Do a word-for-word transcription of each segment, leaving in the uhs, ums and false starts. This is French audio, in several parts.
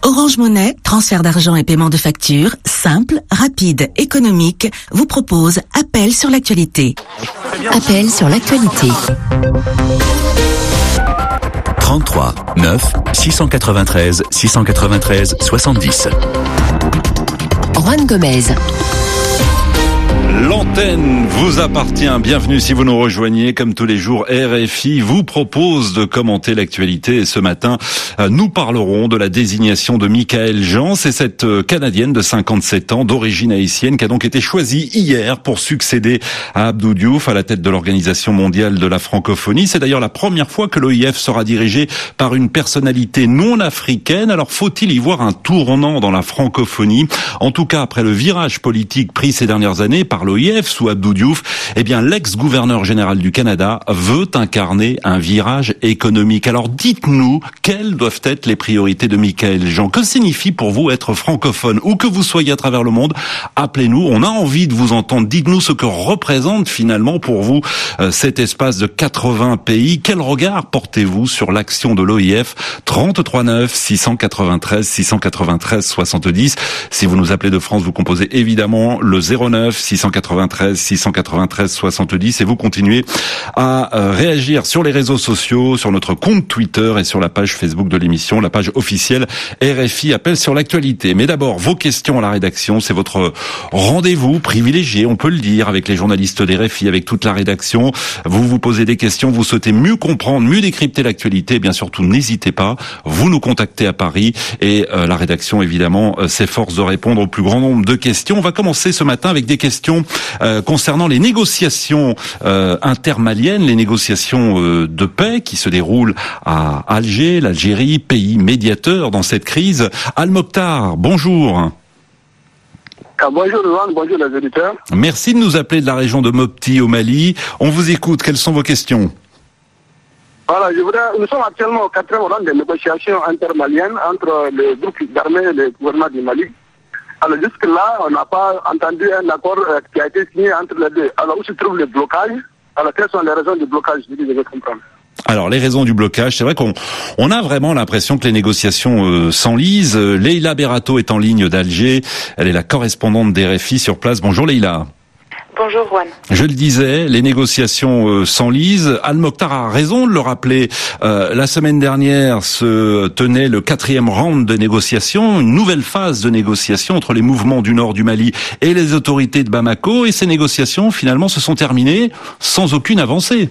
Orange Monnaie, transfert d'argent et paiement de factures, simple, rapide, économique, vous propose Appel sur l'actualité. Appel sur l'actualité. trente-trois neuf six cent quatre-vingt-treize six cent quatre-vingt-treize soixante-dix. Juan Gomez. L'antenne vous appartient. Bienvenue si vous nous rejoignez. Comme tous les jours, R F I vous propose de commenter l'actualité. Et ce matin, nous parlerons de la désignation de Michaëlle Jean. C'est cette Canadienne de cinquante-sept ans, d'origine haïtienne, qui a donc été choisie hier pour succéder à Abdou Diouf à la tête de l'Organisation mondiale de la francophonie. C'est d'ailleurs la première fois que l'O I F sera dirigé par une personnalité non africaine. Alors faut-il y voir un tournant dans la francophonie? En tout cas, après le virage politique pris ces dernières années par l'O I F sous Abdou Diouf, eh bien l'ex-gouverneur général du Canada veut incarner un virage économique. Alors dites-nous, quelles doivent être les priorités de Michaëlle Jean? Que signifie pour vous être francophone? Où que vous soyez à travers le monde, appelez-nous, on a envie de vous entendre. Dites-nous ce que représente finalement pour vous euh, cet espace de quatre-vingts pays. Quel regard portez-vous sur l'action de l'O I F? Trente-trois neuf six cent quatre-vingt-treize six cent quatre-vingt-treize soixante-dix. Si vous nous appelez de France, vous composez évidemment le zéro neuf six cent quatre-vingt-treize six cent quatre-vingt-treize soixante-dix et vous continuez à euh, réagir sur les réseaux sociaux, sur notre compte Twitter et sur la page Facebook de l'émission, la page officielle R F I Appel sur l'actualité. Mais d'abord, vos questions à la rédaction, c'est votre rendez-vous privilégié, on peut le dire, avec les journalistes d'R F I, avec toute la rédaction. Vous vous posez des questions, vous souhaitez mieux comprendre, mieux décrypter l'actualité, et bien surtout n'hésitez pas, vous nous contactez à Paris et euh, la rédaction évidemment euh, s'efforce de répondre au plus grand nombre de questions. On va commencer ce matin avec des questions Euh, concernant les négociations euh, intermaliennes, les négociations euh, de paix qui se déroulent à Alger, l'Algérie, pays médiateur dans cette crise. Al-Mokhtar, bonjour. Ah, bonjour Juan, bonjour les auditeurs. Merci de nous appeler de la région de Mopti au Mali. On vous écoute, quelles sont vos questions? Voilà, je voudrais, nous sommes actuellement au quatrième round des négociations intermaliennes entre les groupes d'armées et le gouvernement du Mali. Alors jusque-là, on n'a pas entendu un accord euh, qui a été signé entre les deux. Alors où se trouve le blocage? Alors quelles sont les raisons du blocage? Je veux comprendre. Alors les raisons du blocage, c'est vrai qu'on on a vraiment l'impression que les négociations euh, s'enlisent. Leïla Berato est en ligne d'Alger. Elle est la correspondante d'R F I sur place. Bonjour Leïla. Bonjour Juan. Je le disais, les négociations euh, s'enlisent. Al-Mokhtar a raison de le rappeler. Euh, la semaine dernière se tenait le quatrième round de négociations, une nouvelle phase de négociations entre les mouvements du nord du Mali et les autorités de Bamako. Et ces négociations, finalement, se sont terminées sans aucune avancée.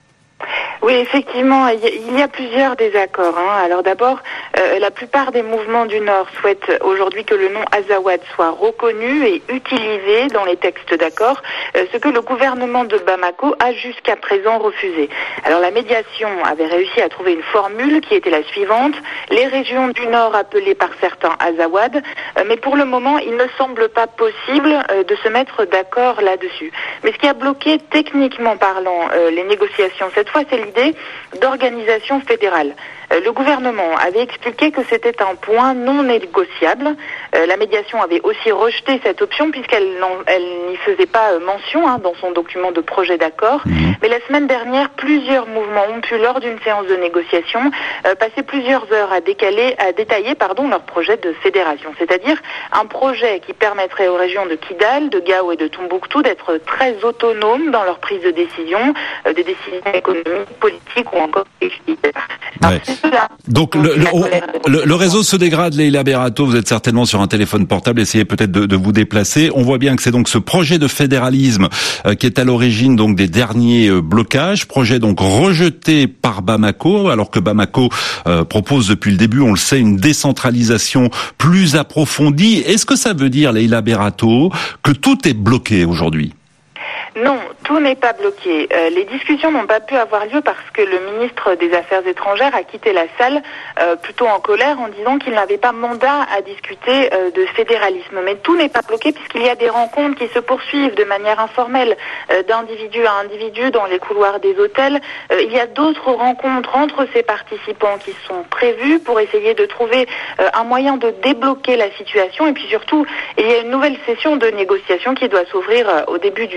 Oui, effectivement, il y a plusieurs désaccords. Hein. Alors d'abord, euh, la plupart des mouvements du Nord souhaitent aujourd'hui que le nom Azawad soit reconnu et utilisé dans les textes d'accord, euh, ce que le gouvernement de Bamako a jusqu'à présent refusé. Alors la médiation avait réussi à trouver une formule qui était la suivante. Les régions du Nord appelées par certains Azawad, euh, mais pour le moment, il ne semble pas possible euh, de se mettre d'accord là-dessus. Mais ce qui a bloqué techniquement parlant euh, les négociations cette fois, c'est l'idée d'organisation fédérale. Euh, le gouvernement avait expliqué que c'était un point non négociable. Euh, la médiation avait aussi rejeté cette option puisqu'elle elle n'y faisait pas euh, mention hein, dans son document de projet d'accord. Mmh. Mais la semaine dernière, plusieurs mouvements ont pu, lors d'une séance de négociation, euh, passer plusieurs heures à, décaler, à détailler pardon, leur projet de fédération. C'est-à-dire un projet qui permettrait aux régions de Kidal, de Gao et de Tombouctou d'être très autonomes dans leur prise de décision, euh, des décisions économiques, politiques ou encore utilitaires. Ouais. Donc le, le, le, le réseau se dégrade, Leïla Berato, vous êtes certainement sur un téléphone portable, essayez peut-être de, de vous déplacer. On voit bien que c'est donc ce projet de fédéralisme euh, qui est à l'origine donc des derniers euh, blocages, projet donc rejeté par Bamako, alors que Bamako euh, propose depuis le début, on le sait, une décentralisation plus approfondie. Est-ce que ça veut dire, Leïla Berato, que tout est bloqué aujourd'hui? Non, tout n'est pas bloqué. Euh, les discussions n'ont pas pu avoir lieu parce que le ministre des Affaires étrangères a quitté la salle euh, plutôt en colère en disant qu'il n'avait pas mandat à discuter euh, de fédéralisme. Mais tout n'est pas bloqué puisqu'il y a des rencontres qui se poursuivent de manière informelle euh, d'individu à individu dans les couloirs des hôtels. Euh, il y a d'autres rencontres entre ces participants qui sont prévues pour essayer de trouver euh, un moyen de débloquer la situation. Et puis surtout, il y a une nouvelle session de négociation qui doit s'ouvrir euh, au début du, du mois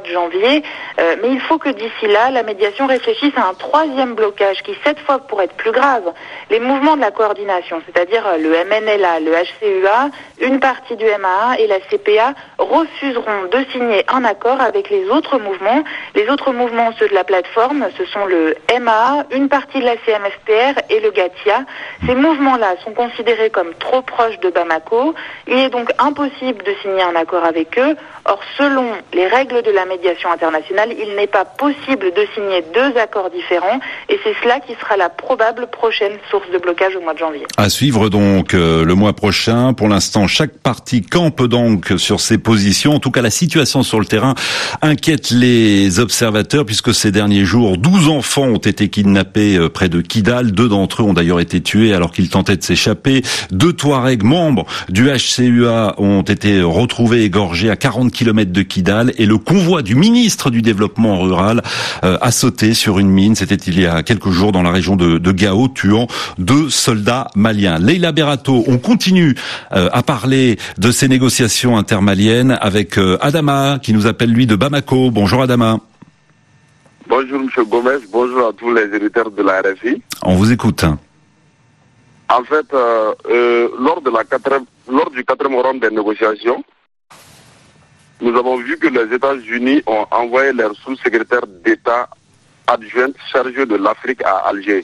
mois de janvier, euh, mais il faut que d'ici là, la médiation réfléchisse à un troisième blocage qui, cette fois, pourrait être plus grave. Les mouvements de la coordination, c'est-à-dire le M N L A, le H C U A, une partie du M A A et la C P A refuseront de signer un accord avec les autres mouvements. Les autres mouvements, ceux de la plateforme, ce sont le M A A, une partie de la C M F P R et le Gatia. Ces mouvements-là sont considérés comme trop proches de Bamako. Il est donc impossible de signer un accord avec eux. Or, selon les règles de la médiation internationale, il n'est pas possible de signer deux accords différents et c'est cela qui sera la probable prochaine source de blocage au mois de janvier. À suivre donc euh, le mois prochain. Pour l'instant, chaque partie campe donc sur ses positions. En tout cas, la situation sur le terrain inquiète les observateurs puisque ces derniers jours, douze enfants ont été kidnappés euh, près de Kidal. Deux d'entre eux ont d'ailleurs été tués alors qu'ils tentaient de s'échapper. Deux Touaregs membres du H C U A ont été retrouvés égorgés à quarante kilomètres de Kidal et le convoi du ministre du Développement rural euh, a sauté sur une mine. C'était il y a quelques jours dans la région de, de Gao, tuant deux soldats maliens. Leila Berato, on continue euh, à parler de ces négociations intermaliennes avec euh, Adama qui nous appelle lui de Bamako. Bonjour Adama. Bonjour M. Gomez, bonjour à tous les éditeurs de la R F I. On vous écoute. En fait, euh, euh, lors, de la quatrième, lors du quatrième round des négociations, nous avons vu que les États-Unis ont envoyé leur sous-secrétaire d'État adjoint chargé de l'Afrique à Alger.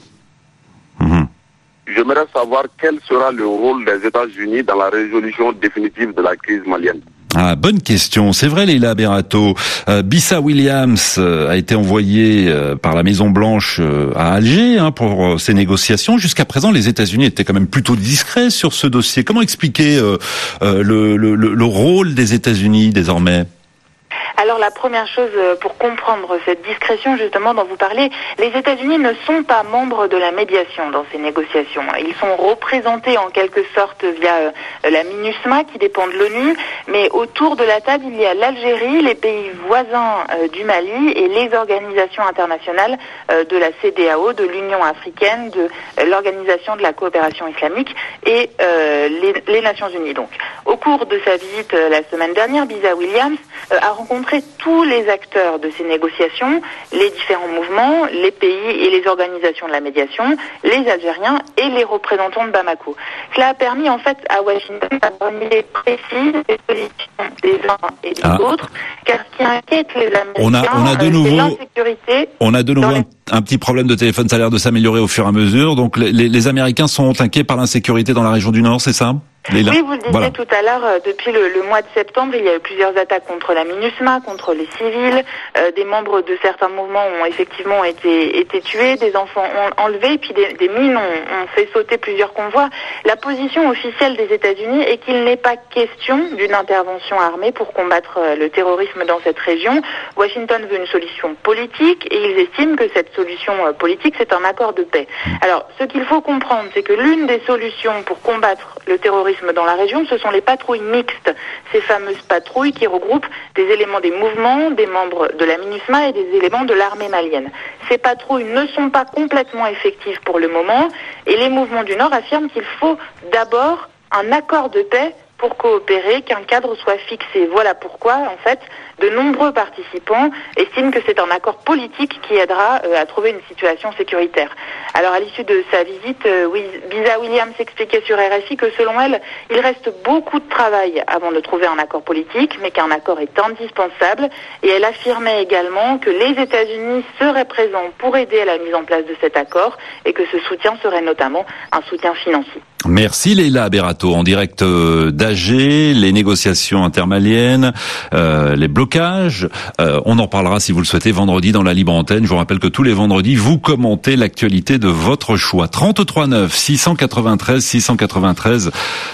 Mmh. J'aimerais savoir quel sera le rôle des États-Unis dans la résolution définitive de la crise malienne. Ah, bonne question. C'est vrai, Leila Berato. Euh, Bissa Williams euh, a été envoyé euh, par la Maison Blanche euh, à Alger hein, pour euh, ces négociations. Jusqu'à présent, les États-Unis étaient quand même plutôt discrets sur ce dossier. Comment expliquer euh, euh, le, le, le rôle des États-Unis désormais ? Alors la première chose pour comprendre cette discrétion justement dont vous parlez, les États-Unis ne sont pas membres de la médiation dans ces négociations. Ils sont représentés en quelque sorte via la MINUSMA qui dépend de l'ONU, mais autour de la table il y a l'Algérie, les pays voisins euh, du Mali et les organisations internationales euh, de la C D A O, de l'Union africaine, de euh, l'Organisation de la coopération islamique et euh, les, les Nations Unies. Donc, au cours de sa visite euh, la semaine dernière, Bissa Williams euh, a rencontré tous les acteurs de ces négociations, les différents mouvements, les pays et les organisations de la médiation, les Algériens et les représentants de Bamako. Cela a permis en fait à Washington d'avoir une idée précise des positions des uns et des ah. autres, car ce qui inquiète les Américains, on a, on a de nouveau, c'est l'insécurité. On a de nouveau un, un petit problème de téléphone, ça a l'air de s'améliorer au fur et à mesure. Donc les, les, les Américains sont inquiets par l'insécurité dans la région du Nord, c'est ça ? Oui, vous le disiez voilà. tout à l'heure, euh, depuis le, le mois de septembre, il y a eu plusieurs attaques contre la MINUSMA, contre les civils. Euh, des membres de certains mouvements ont effectivement été, été tués, des enfants ont enlevés, et puis des, des mines ont, ont fait sauter plusieurs convois. La position officielle des États-Unis est qu'il n'est pas question d'une intervention armée pour combattre euh, le terrorisme dans cette région. Washington veut une solution politique et ils estiment que cette solution euh, politique, c'est un accord de paix. Alors, ce qu'il faut comprendre, c'est que l'une des solutions pour combattre le terrorisme dans la région, ce sont les patrouilles mixtes, ces fameuses patrouilles qui regroupent des éléments des mouvements, des membres de la MINUSMA et des éléments de l'armée malienne. Ces patrouilles ne sont pas complètement effectives pour le moment et les mouvements du Nord affirment qu'il faut d'abord un accord de paix pour coopérer, qu'un cadre soit fixé. Voilà pourquoi, en fait, de nombreux participants estiment que c'est un accord politique qui aidera euh, à trouver une situation sécuritaire. Alors, à l'issue de sa visite, euh, Bissa Williams expliquait sur R F I que, selon elle, il reste beaucoup de travail avant de trouver un accord politique, mais qu'un accord est indispensable. Et elle affirmait également que les États-Unis seraient présents pour aider à la mise en place de cet accord et que ce soutien serait notamment un soutien financier. Merci Leila Berato, en direct d'Alger, les négociations intermaliennes, euh, les blocages. Euh, on en parlera si vous le souhaitez vendredi dans la Libre Antenne. Je vous rappelle que tous les vendredis, vous commentez l'actualité de votre choix. trente-trois neuf six cent quatre-vingt-treize six cent quatre-vingt-treize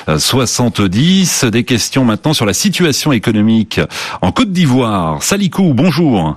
soixante-dix. Des questions maintenant sur la situation économique en Côte d'Ivoire. Salikou, bonjour.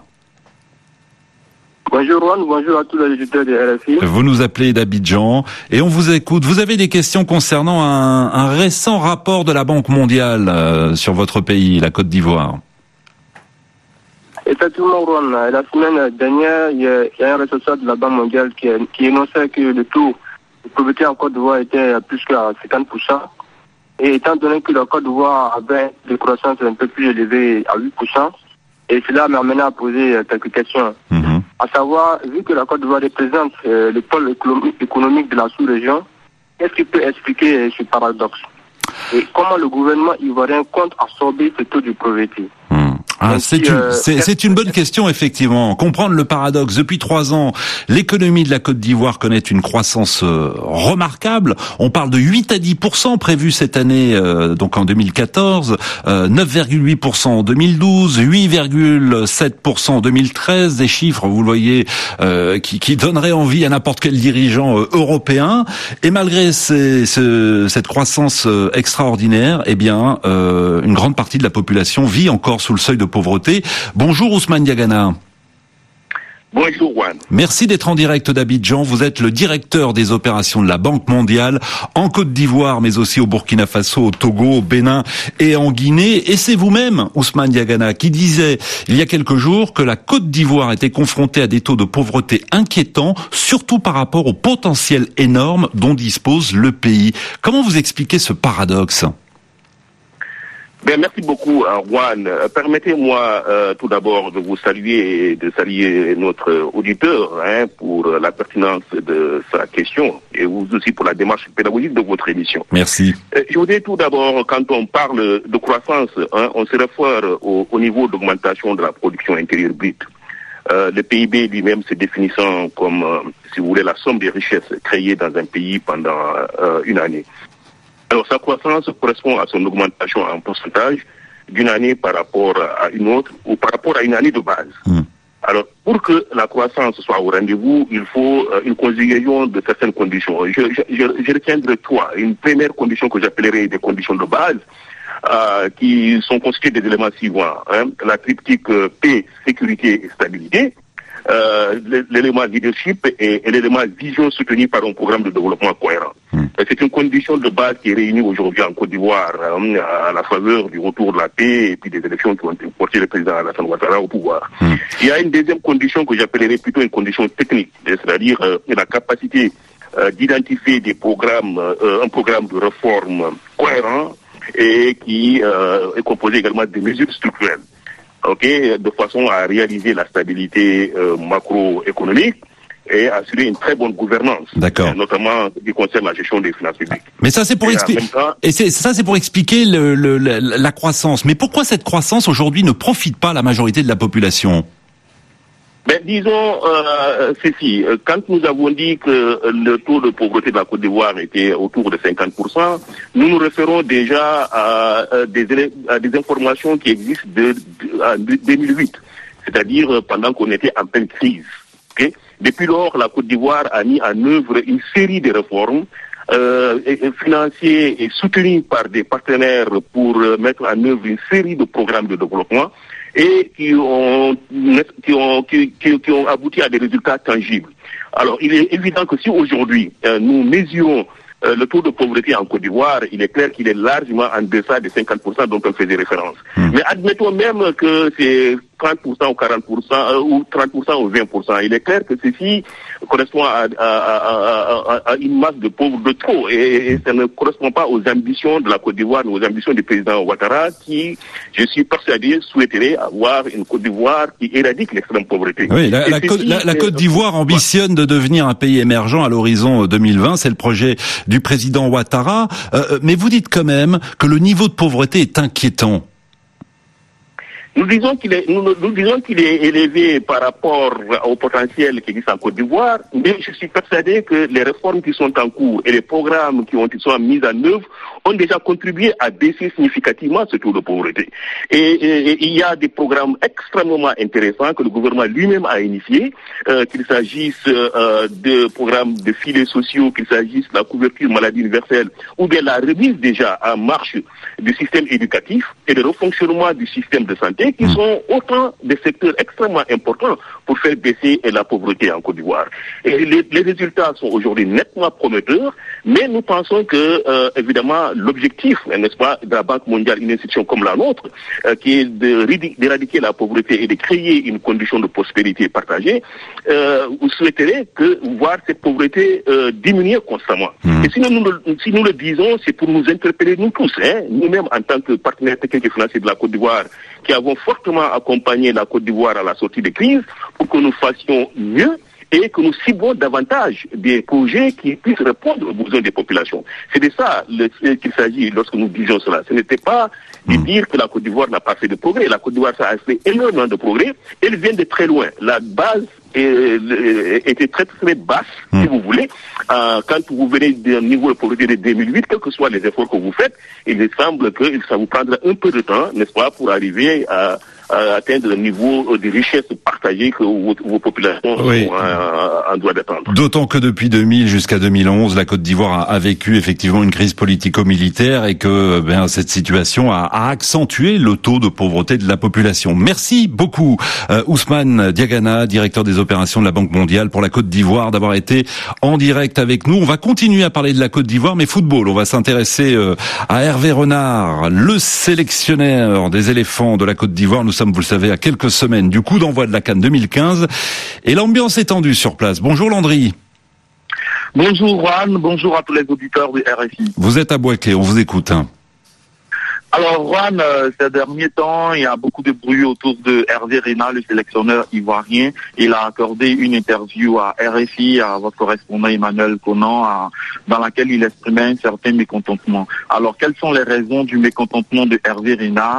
Bonjour Juan, bonjour à tous les auditeurs de R F I. Vous nous appelez d'Abidjan et on vous écoute. Vous avez des questions concernant un, un récent rapport de la Banque mondiale euh, sur votre pays, la Côte d'Ivoire. Effectivement, Juan, la semaine dernière, il y a, il y a un responsable de la Banque mondiale qui, qui énonçait que le taux de pauvreté en Côte d'Ivoire était à plus qu'à cinquante pour cent. Et étant donné que la Côte d'Ivoire avait une croissance un peu plus élevée à huit pour cent, Et cela m'a amené à poser quelques questions. Mmh. À savoir, vu que la Côte d'Ivoire représente euh, le pôle économique de la sous-région, qu'est-ce qui peut expliquer ce paradoxe? Et comment le gouvernement ivoirien compte absorber ce taux de pauvreté? Mmh. Ah, c'est, une, euh, c'est, c'est une bonne question, effectivement. Comprendre le paradoxe. Depuis trois ans, l'économie de la Côte d'Ivoire connaît une croissance euh, remarquable. On parle de huit à dix pour cent prévu cette année, euh, donc en deux mille quatorze, euh, neuf virgule huit pour cent en deux mille douze, huit virgule sept pour cent en deux mille treize. Des chiffres, vous le voyez, euh, qui, qui donneraient envie à n'importe quel dirigeant euh, européen. Et malgré ces, ce, cette croissance euh, extraordinaire, eh bien, euh, une grande partie de la population vit encore sous le seuil de pauvreté. Bonjour Ousmane Diagana. Bonjour Juan. Merci d'être en direct d'Abidjan. Vous êtes le directeur des opérations de la Banque mondiale en Côte d'Ivoire, mais aussi au Burkina Faso, au Togo, au Bénin et en Guinée. Et c'est vous-même, Ousmane Diagana, qui disait il y a quelques jours que la Côte d'Ivoire était confrontée à des taux de pauvreté inquiétants, surtout par rapport au potentiel énorme dont dispose le pays. Comment vous expliquez ce paradoxe ? Bien, merci beaucoup, Juan. Euh, permettez-moi euh, tout d'abord de vous saluer et de saluer notre auditeur hein, pour la pertinence de sa question et vous aussi pour la démarche pédagogique de votre émission. Merci. Euh, je voudrais tout d'abord, quand on parle de croissance, hein, on se réfère au, au niveau d'augmentation de la production intérieure brute. Euh, le P I B lui-même se définissant comme, euh, si vous voulez, la somme des richesses créées dans un pays pendant euh, une année. Alors, sa croissance correspond à son augmentation en pourcentage d'une année par rapport à une autre ou par rapport à une année de base. Mmh. Alors, pour que la croissance soit au rendez-vous, il faut euh, une conjugaison de certaines conditions. Je, je, je, je retiendrai trois. Une première condition que j'appellerai des conditions de base, euh, qui sont constituées des éléments suivants. Hein. La triptyque P, sécurité et stabilité. Euh, l'élément leadership et, et l'élément vision soutenu par un programme de développement cohérent. Mmh. C'est une condition de base qui est réunie aujourd'hui en Côte d'Ivoire euh, à la faveur du retour de la paix et puis des élections qui ont porté le président Alassane Ouattara au pouvoir. Mmh. Il y a une deuxième condition que j'appellerais plutôt une condition technique, c'est-à-dire euh, la capacité euh, d'identifier des programmes, euh, un programme de réforme cohérent et qui euh, est composé également de mesures structurelles. Ok, de façon à réaliser la stabilité euh, macroéconomique et assurer une très bonne gouvernance. D'accord. Euh, notamment qui concerne la gestion des finances publiques. Mais ça c'est pour expliquer. Et c'est ça c'est pour expliquer le, le, la, la croissance. Mais pourquoi cette croissance aujourd'hui ne profite pas à la majorité de la population ? Ben, disons euh, ceci, quand nous avons dit que le taux de pauvreté de la Côte d'Ivoire était autour de cinquante pour cent, nous nous référons déjà à, à, des, à des informations qui existent de, de, de deux mille huit, c'est-à-dire pendant qu'on était en pleine crise. Okay? Depuis lors, la Côte d'Ivoire a mis en œuvre une série de réformes euh, financées et soutenues par des partenaires pour euh, mettre en œuvre une série de programmes de développement et qui ont, qui ont, qui, qui, qui ont abouti à des résultats tangibles. Alors, il est évident que si aujourd'hui, euh, nous mesurons euh, le taux de pauvreté en Côte d'Ivoire, il est clair qu'il est largement en deçà des cinquante pour cent dont on faisait référence. Mmh. Mais admettons même que c'est trente pour cent ou quarante pour cent, euh, ou trente pour cent ou vingt pour cent. Il est clair que ceci correspond à, à, à, à, à une masse de pauvres de trop et, et ça ne correspond pas aux ambitions de la Côte d'Ivoire, aux ambitions du président Ouattara qui, je suis persuadé, souhaiterait avoir une Côte d'Ivoire qui éradique l'extrême pauvreté. Oui, la, la, Côte, la, la Côte d'Ivoire ambitionne de devenir un pays émergent à l'horizon deux mille vingt, c'est le projet du président Ouattara, euh, mais vous dites quand même que le niveau de pauvreté est inquiétant. Nous disons qu'il est, nous, nous disons qu'il est élevé par rapport au potentiel qui existe en Côte d'Ivoire, mais je suis persuadé que les réformes qui sont en cours et les programmes qui ont, qui sont mis en œuvre ont déjà contribué à baisser significativement ce taux de pauvreté. Et, et, et il y a des programmes extrêmement intéressants que le gouvernement lui-même a initiés, euh, qu'il s'agisse euh, de programmes de filets sociaux, qu'il s'agisse de la couverture maladie universelle, ou bien la remise déjà en marche du système éducatif et le refonctionnement du système de santé, qui sont autant de secteurs extrêmement importants pour faire baisser la pauvreté en Côte d'Ivoire. Et les, les résultats sont aujourd'hui nettement prometteurs, Mais nous pensons que, euh, évidemment, l'objectif, n'est-ce pas, de la Banque mondiale, une institution comme la nôtre, euh, qui est de d'éradiquer la pauvreté et de créer une condition de prospérité partagée, euh, vous souhaiterez que voir cette pauvreté euh, diminuer constamment. Mmh. Et si nous, nous, si nous le disons, c'est pour nous interpeller nous tous, hein, nous-mêmes en tant que partenaires techniques et financiers de la Côte d'Ivoire, qui avons fortement accompagné la Côte d'Ivoire à la sortie de crise, pour que nous fassions mieux et que nous ciblons davantage des projets qui puissent répondre aux besoins des populations. C'est de ça le, qu'il s'agit lorsque nous disions cela. Ce n'était pas de dire que la Côte d'Ivoire n'a pas fait de progrès. La Côte d'Ivoire a fait énormément de progrès. Elle vient de très loin. La base est, était très très basse, mmh. si vous voulez. Euh, quand vous venez d'un niveau de pauvreté de deux mille huit, quels que soient les efforts que vous faites, il me semble que ça vous prendra un peu de temps, n'est-ce pas, pour arriver à à atteindre le niveau de richesse partagée que vos, vos populations oui. sont en, en droit d'attendre. D'autant que depuis deux mille jusqu'à deux mille onze, la Côte d'Ivoire a, a vécu effectivement une crise politico-militaire et que ben, cette situation a, a accentué le taux de pauvreté de la population. Merci beaucoup euh, Ousmane Diagana, directeur des opérations de la Banque mondiale pour la Côte d'Ivoire, d'avoir été en direct avec nous. On va continuer à parler de la Côte d'Ivoire, mais football. On va s'intéresser euh, à Hervé Renard, le sélectionneur des éléphants de la Côte d'Ivoire. Nous Nous sommes, vous le savez, à quelques semaines du coup d'envoi de la CAN deux mille quinze et l'ambiance est tendue sur place. Bonjour Landry. Bonjour Juan, bonjour à tous les auditeurs de R F I. Vous êtes à Bouaké, on vous écoute. Hein. Alors Juan, euh, ces derniers temps, il y a beaucoup de bruit autour de Hervé Renard, le sélectionneur ivoirien. Il a accordé une interview à R F I, à votre correspondant Emmanuel Conan, à, dans laquelle il exprimait un certain mécontentement. Alors quelles sont les raisons du mécontentement de Hervé Renard?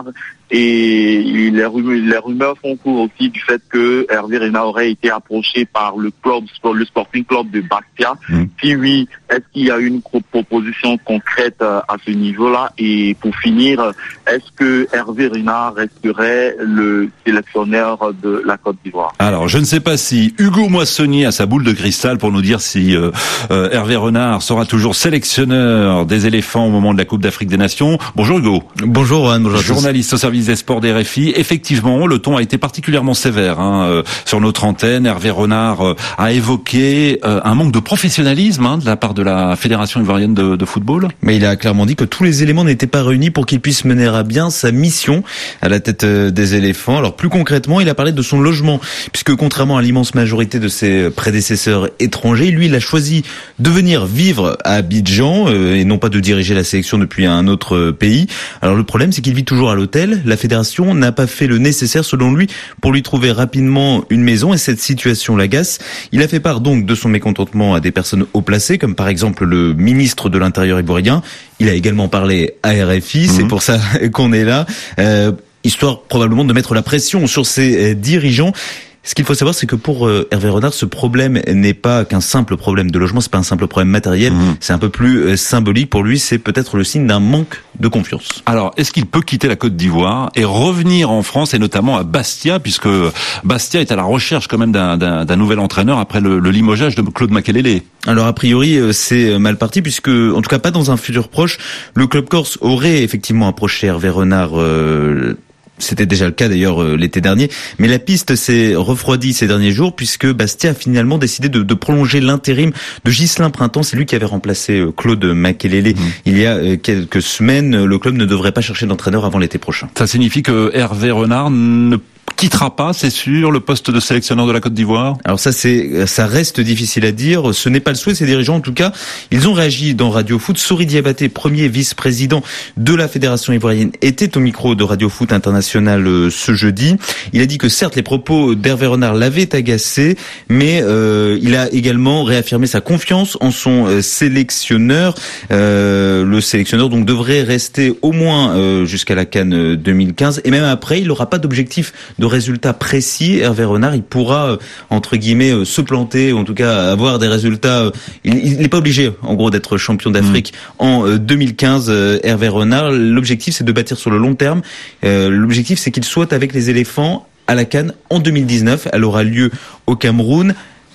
Et les rumeurs, les rumeurs font cours aussi du fait que Hervé Renard aurait été approché par le club, le Sporting Club de Bastia. Mmh. Si oui, est-ce qu'il y a une proposition concrète à ce niveau-là? Et pour finir, est-ce que Hervé Renard resterait le sélectionneur de la Côte d'Ivoire? Alors, je ne sais pas si Hugo Moissonnier a sa boule de cristal pour nous dire si euh, euh, Hervé Renard sera toujours sélectionneur des éléphants au moment de la Coupe d'Afrique des Nations. Bonjour Hugo. Bonjour Anne, bonjour à tous. Journaliste au service des sports des R F I. Effectivement, le ton a été particulièrement sévère hein, euh, sur notre antenne. Hervé Renard euh, a évoqué euh, un manque de professionnalisme hein, de la part de la Fédération ivoirienne de, de football. Mais il a clairement dit que tous les éléments n'étaient pas réunis pour qu'il puisse mener à bien sa mission à la tête euh, des éléphants. Alors plus concrètement, il a parlé de son logement, puisque contrairement à l'immense majorité de ses prédécesseurs étrangers, lui, il a choisi de venir vivre à Abidjan euh, et non pas de diriger la sélection depuis un autre pays. Alors le problème, c'est qu'il vit toujours à l'hôtel. La fédération n'a pas fait le nécessaire, selon lui, pour lui trouver rapidement une maison et cette situation l'agace. Il a fait part donc de son mécontentement à des personnes haut placées, comme par exemple le ministre de l'Intérieur ivoirien. Il a également parlé à R F I, mmh. c'est pour ça qu'on est là, euh, histoire probablement de mettre la pression sur ses euh, dirigeants. Ce qu'il faut savoir, c'est que pour euh, Hervé Renard, ce problème n'est pas qu'un simple problème de logement, c'est pas un simple problème matériel, mmh. c'est un peu plus euh, symbolique. Pour lui, c'est peut-être le signe d'un manque de confiance. Alors, est-ce qu'il peut quitter la Côte d'Ivoire et revenir en France, et notamment à Bastia, puisque Bastia est à la recherche quand même d'un, d'un, d'un nouvel entraîneur après le, le limogeage de Claude Makelele? Alors, a priori, c'est mal parti, puisque, en tout cas pas dans un futur proche, le club corse aurait effectivement approché Hervé Renard euh, C'était déjà le cas d'ailleurs euh, l'été dernier, mais la piste s'est refroidie ces derniers jours puisque Bastia a finalement décidé de, de prolonger l'intérim de Ghislain Printemps. C'est lui qui avait remplacé euh, Claude Makelele mmh. il y a euh, quelques semaines. Le club ne devrait pas chercher d'entraîneur avant l'été prochain. Ça signifie que Hervé Renard ne quittera pas, c'est sûr, le poste de sélectionneur de la Côte d'Ivoire? Alors ça, c'est, ça reste difficile à dire. Ce n'est pas le souhait de ses dirigeants. En tout cas, ils ont réagi dans Radio Foot. Sori Diabaté, premier vice-président de la Fédération ivoirienne, était au micro de Radio Foot International ce jeudi. Il a dit que certes, les propos d'Hervé Renard l'avaient agacé, mais euh, il a également réaffirmé sa confiance en son euh, sélectionneur. Euh, le sélectionneur donc devrait rester au moins euh, jusqu'à la CAN deux mille quinze, et même après, il n'aura pas d'objectif de résultats précis. Hervé Renard, il pourra euh, entre guillemets euh, se planter, ou en tout cas avoir des résultats. Euh, il n'est pas obligé, en gros, d'être champion d'Afrique mmh. en euh, deux mille quinze. Euh, Hervé Renard, l'objectif c'est de bâtir sur le long terme. Euh, l'objectif c'est qu'il soit avec les éléphants à la CAN en deux mille dix-neuf. Elle aura lieu au Cameroun.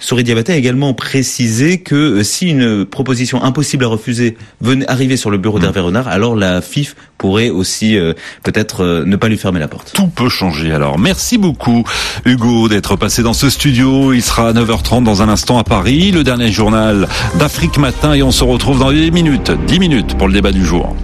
Sory Diabaté a également précisé que euh, si une proposition impossible à refuser venait arriver sur le bureau d'Hervé Renard, alors la F I F pourrait aussi euh, peut-être euh, ne pas lui fermer la porte. Tout peut changer alors. Merci beaucoup Hugo d'être passé dans ce studio. Il sera à neuf heures trente dans un instant à Paris, le dernier journal d'Afrique Matin, et on se retrouve dans dix minutes, dix minutes pour le débat du jour.